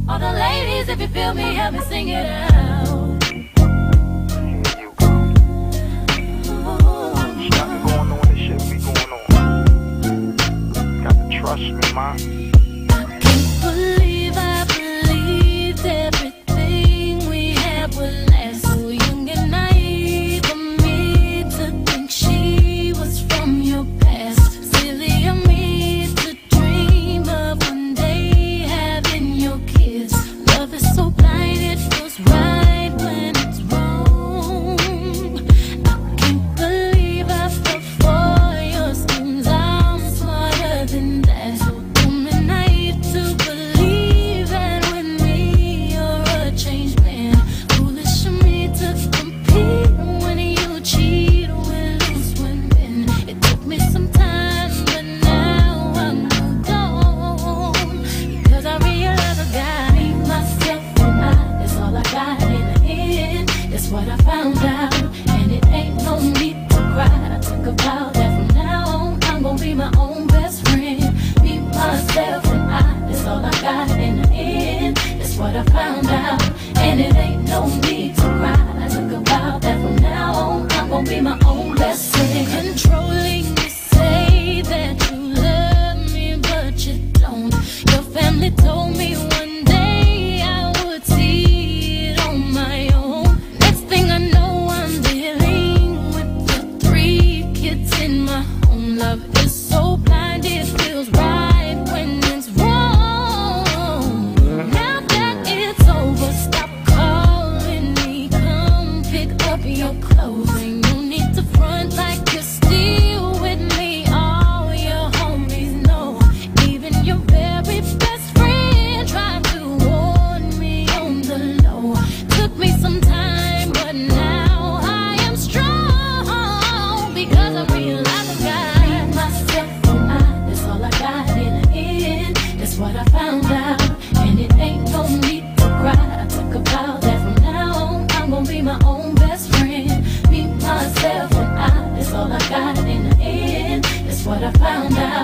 All the ladies, if you feel me, help me sing it out. Trust me, ma. I can't believe I believed everything we had would last. So young and naive for me to think she was from your past. Silly of me to dream of one day having your kiss. Love is so blind, it feels right when it's wrong. I can't believe I fell for your schemes. I'm smarter than that. What I found out, and it ain't no need to cry. Think about that from now on. I'm gonna be my own best friend, be myself, and that's all I got in the end. That's what I found out, and it ain't no need to cry. Think about that from now on. I'm gonna be my own best friend. Controlling, you say that you love me, but you don't. Your family told me one day I would see it on my own. Love is so blind, it feels right when it's wrong. Now that it's over, stop calling me. Come pick up your clothes. And you need to front like you're still with me. All your homies know, even your very best friend tried to warn me on the low. Took me some time, but now I am strong because I realized what I found out, and it ain't no need to cry. Think about that from now on. I'm gonna be my own best friend, be myself, and that's all I got in the end. That's what I found out.